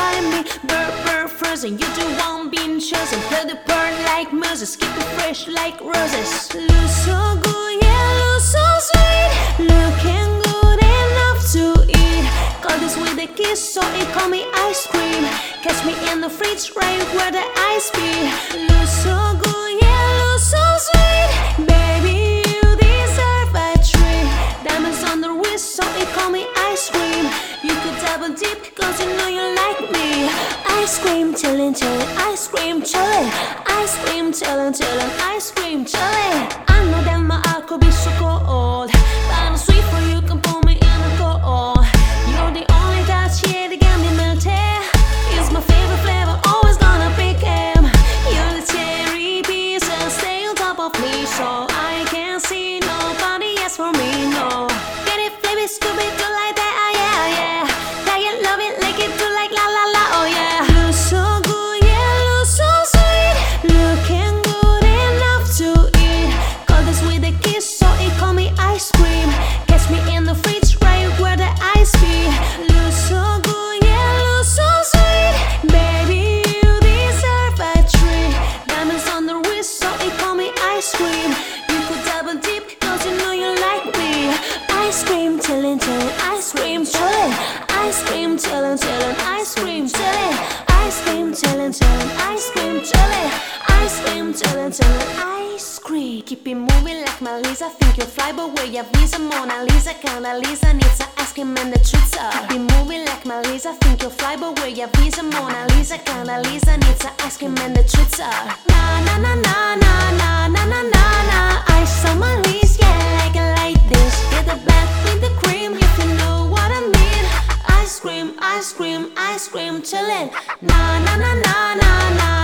by me. Bird frozen, you the one being chosen. Play the part like Moses, keep it fresh like roses. Look so good, yeah, look so sweet. Looking good enough to eat. Call this with a kiss, so it call me ice cream. Catch me in the fridge, right where the ice be. Look so good, yeah, look so sweet. Baby, you deserve a treat. Diamonds on the wrist, so it call me ice cream. You could double dip, cause you know you like me. Ice cream, chillin', chillin', ice cream, chillin'. Ice cream, chillin', chillin', ice cream, chillin'. I know that my heart could be so cold, but I'm sweet for you, can pull me in a cold. You're the only touch here that got me melted. It's my favorite flavor, always gonna pick him. You're the cherry piece and stay on top of me, so I can't see nobody else for me, no. Get it, flip it, scoop it, do like that, ah, yeah, yeah. Like it, love it, lick it, do like la la la, oh yeah. Look so good, yeah, look so sweet. Looking good enough to eat. Call this with a kiss, so it call me ice cream. Catch me in the fridge, right where the ice be. Look so good, yeah, look so sweet. Baby, you deserve a treat. Diamonds on the wrist, so it call me ice cream. You could double dip, cause you know you like me. Ice cream, chillin', chillin', ice cream, chillin'. Ice cream, chillin', chillin', ice cream, chillin'. Ice cream, chillin', chillin', ice cream, chillin'. Ice cream, chillin', chillin', ice cream. Keep it moving like Melissa. Think you'll fly, but where your visa? Mona Lisa, kinda Lisa needs a ice cream and the treats are. Keep it moving like Melissa. Think you'll fly, but where your visa? Mona Lisa, kinda Lisa needs a ice cream and the treats are. Na na na na na na na na na na. Ice on my wrist, yeah, like this. Get the back with the cream, if you know what I mean. Ice cream, ice cream, ice cream, chillin'. Na na na na na na.